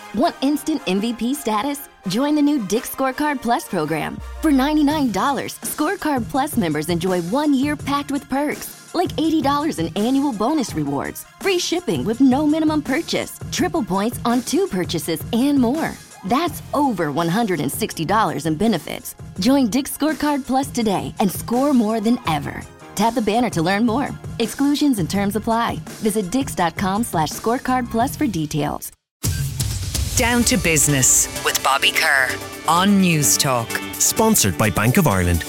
Want instant MVP status? Join the new Dick's Scorecard Plus program. For $99, Scorecard Plus members enjoy 1 year packed with perks, like $80 in annual bonus rewards, free shipping with no minimum purchase, triple points on 2 purchases, and more. That's over $160 in benefits. Join Dick's Scorecard Plus today and score more than ever. Tap the banner to learn more. Exclusions and terms apply. Visit dix.com/scorecard plus for details. Down to Business with Bobby Kerr on News Talk. Sponsored by Bank of Ireland.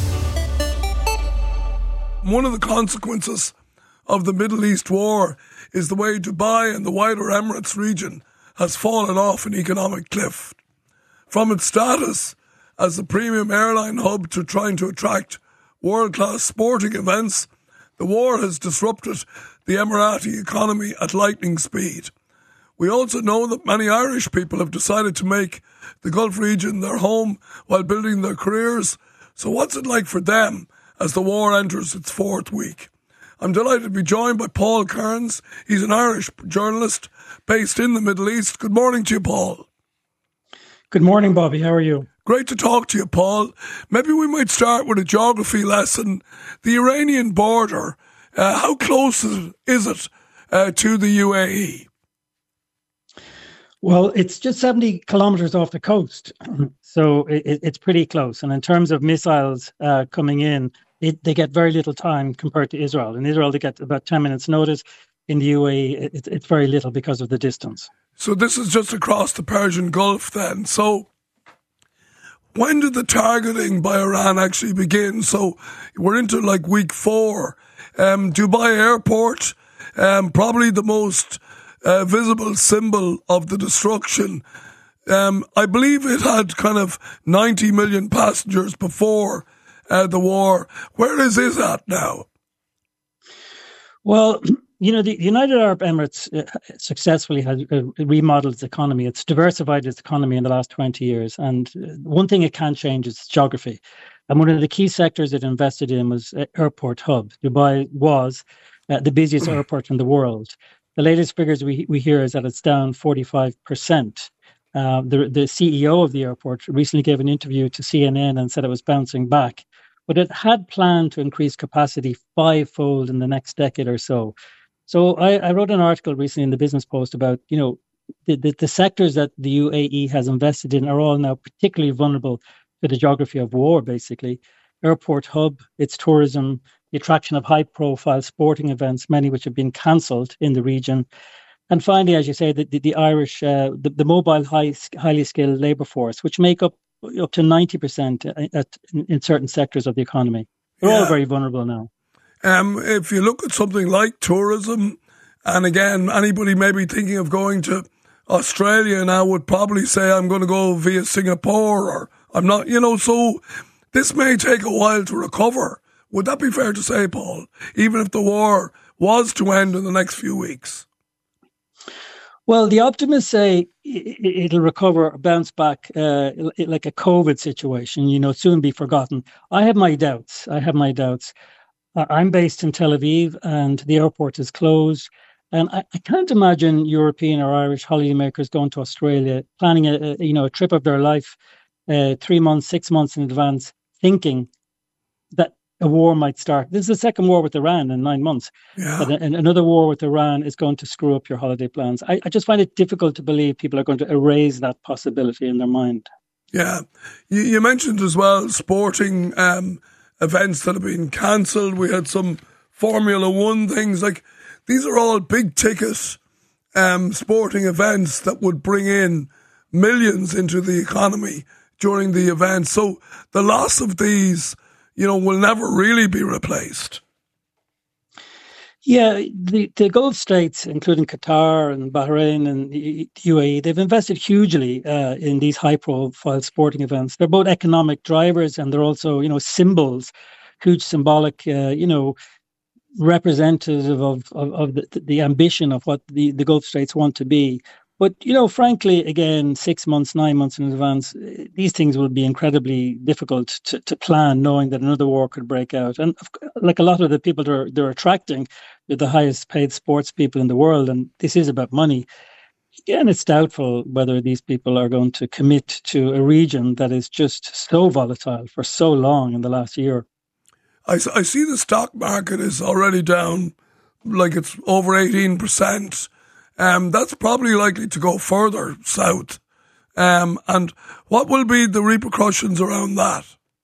One of the consequences of the Middle East war is the way Dubai and the wider Emirates region has fallen off an economic cliff. From its status as a premium airline hub to trying to attract world-class sporting events, the war has disrupted the Emirati economy at lightning speed. We also know that many Irish people have decided to make the Gulf region their home while building their careers. So what's it like for them as the war enters its 4th week? I'm delighted to be joined by Paul Kearns. He's an Irish journalist based in the Middle East. Good morning to you, Paul. Good morning, Bobby. How are you? Great to talk to you, Paul. Maybe we might start with a geography lesson. The Iranian border, how close is it to the UAE? Well, it's just 70 kilometers off the coast, so it's pretty close. And in terms of missiles coming in, they get very little time compared to Israel. In Israel, they get about 10 minutes notice. In the UAE, it's very little because of the distance. So this is just across the Persian Gulf then. So when did the targeting by Iran actually begin? So we're into like week 4. Dubai Airport, probably the most visible symbol of the destruction. I believe it had kind of 90 million passengers before the war. Where is this at now? Well, you know, the United Arab Emirates successfully has remodeled its economy. It's diversified its economy in the last 20 years. And one thing it can't change is its geography. And one of the key sectors it invested in was airport hub. Dubai was the busiest airport in the world. The latest figures we hear is that it's down 45%. The CEO of the airport recently gave an interview to CNN and said it was bouncing back. But it had planned to increase capacity 5-fold in the next decade or so. So I wrote an article recently in the Business Post about, you know, the sectors that the UAE has invested in are all now particularly vulnerable to the geography of war, basically. Airport hub, its tourism, the attraction of high-profile sporting events, many which have been cancelled in the region. And finally, as you say, the Irish, the mobile, highly skilled labour force, which make up to 90% in certain sectors of the economy. They're all very vulnerable now. If you look at something like tourism, and again, anybody maybe thinking of going to Australia now would probably say, I'm going to go via Singapore, or I'm not, you know, so this may take a while to recover. Would that be fair to say, Paul, even if the war was to end in the next few weeks? Well, the optimists say it'll recover, bounce back like a COVID situation, you know, soon be forgotten. I have my doubts. I'm based in Tel Aviv and the airport is closed. And I can't imagine European or Irish holidaymakers going to Australia, planning a trip of their life 3 months, 6 months in advance, thinking that a war might start. This is the second war with Iran in 9 months. Yeah. But another war with Iran is going to screw up your holiday plans. I just find it difficult to believe people are going to erase that possibility in their mind. Yeah. You mentioned as well sporting events that have been cancelled. We had some Formula One things. Like, these are all big ticket sporting events that would bring in millions into the economy during the event. So the loss of these, you know, will never really be replaced. Yeah, the Gulf states, including Qatar and Bahrain and the UAE, they've invested hugely in these high-profile sporting events. They're both economic drivers and they're also, you know, symbols, huge symbolic, representative of the ambition of what the Gulf states want to be. But, you know, frankly, again, 6 months, 9 months in advance, these things will be incredibly difficult to plan, knowing that another war could break out. And like a lot of the people they're attracting, they're the highest paid sports people in the world. And this is about money. Again, it's doubtful whether these people are going to commit to a region that is just so volatile for so long in the last year. I see the stock market is already down, like it's over 18%. That's probably likely to go further south. And what will be the repercussions around that?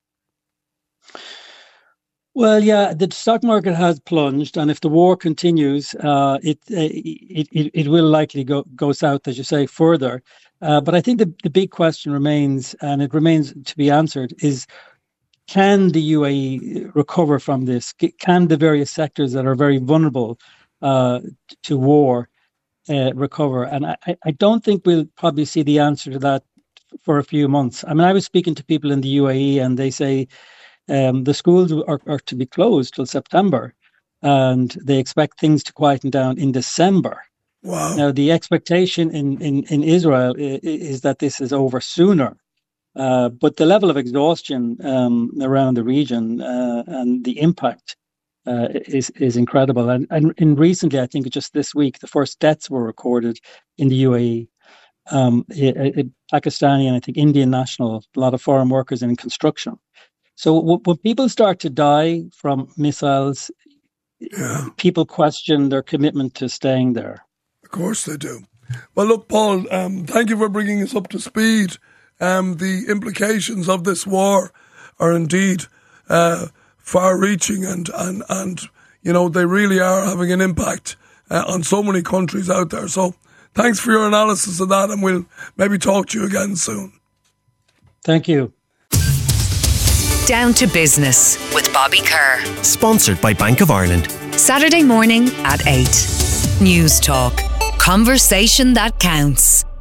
Well, yeah, the stock market has plunged, and if the war continues, it will likely go south, as you say, further. But I think the big question remains, and it remains to be answered, is can the UAE recover from this? Can the various sectors that are very vulnerable to war recover? And I don't think we'll probably see the answer to that for a few months. I mean, I was speaking to people in the UAE, and they say the schools are to be closed till September, and they expect things to quieten down in December. Wow. Now, the expectation in Israel is that this is over sooner, but the level of exhaustion around the region and the impact is incredible. And recently, I think just this week, the first deaths were recorded in the UAE. Pakistani and I think Indian national, a lot of foreign workers in construction. So when people start to die from missiles, people question their commitment to staying there. Of course they do. Well, look, Paul, thank you for bringing us up to speed. The implications of this war are indeed far-reaching, and you know, they really are having an impact on so many countries out there. So thanks for your analysis of that, and we'll maybe talk to you again soon. Thank you. Down to Business with Bobby Kerr. Sponsored by Bank of Ireland. Saturday morning at 8. News Talk. Conversation that counts.